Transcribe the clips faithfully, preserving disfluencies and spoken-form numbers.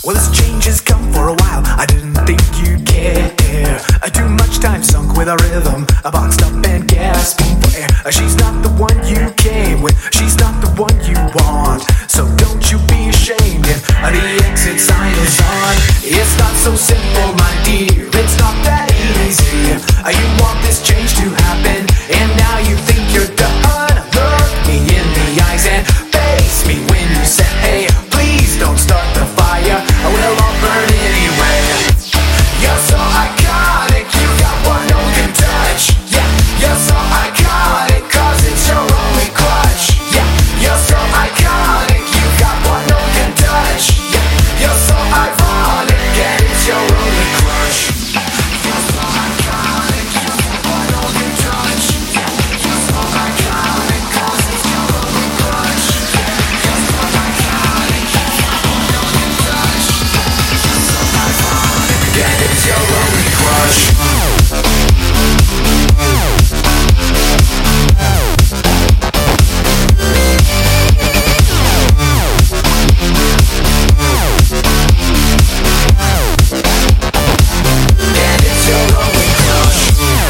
Well, this change has come for a while. I didn't think you'd care. Uh, Too much time sunk with a rhythm, uh, boxed up and gasping for air. Uh, She's not the one you came with. She's not the one you want. So don't you be ashamed if uh, the exit sign is on. It's not so simple, my dear. It's not that easy. Uh, You want this change to happen, and now you think you're done. Look me in the eyes and face me when you say, hey, please don't start the fire. We'll all burn anyway. You're so iconic, you got what no one can touch. Yeah, you're so iconic, cause it's your only clutch. Yeah, you're so iconic, you got what no one can touch. Yeah, you're so ironic, and it's your only clutch. You're so iconic, you got what no one can touch. Yeah, you're so iconic, cause it's your only clutch. Yeah, you're so iconic, you got what no one can touch. You're so ironic, and it's your only clutch. And it's your only clutch.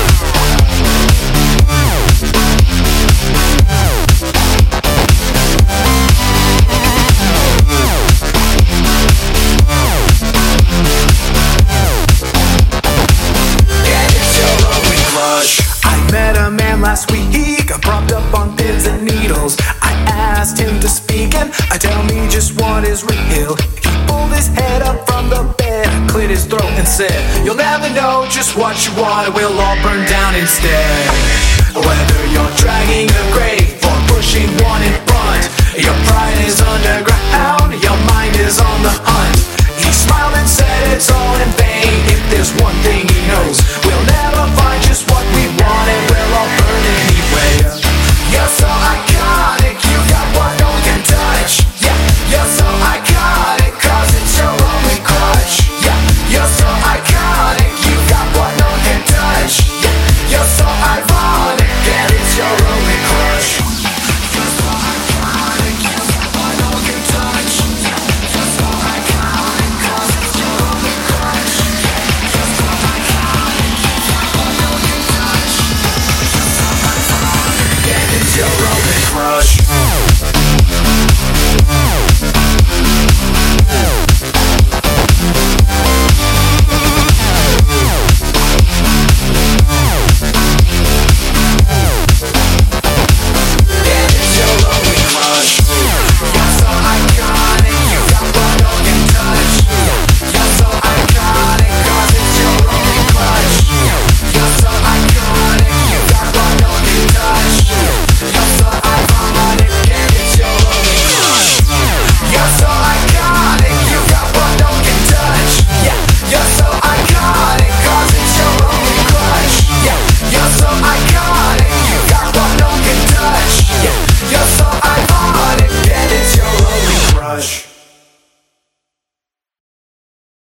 And it's your only clutch. I met a man last week, propped up on pins and needles. I asked him to speak and uh, tell me just what is real. He pulled his head up from the bed, cleared his throat and said, you'll never know just what you want, it will all burn down instead. Whether you're dragging a grave or pushing one in front, your pride is underground.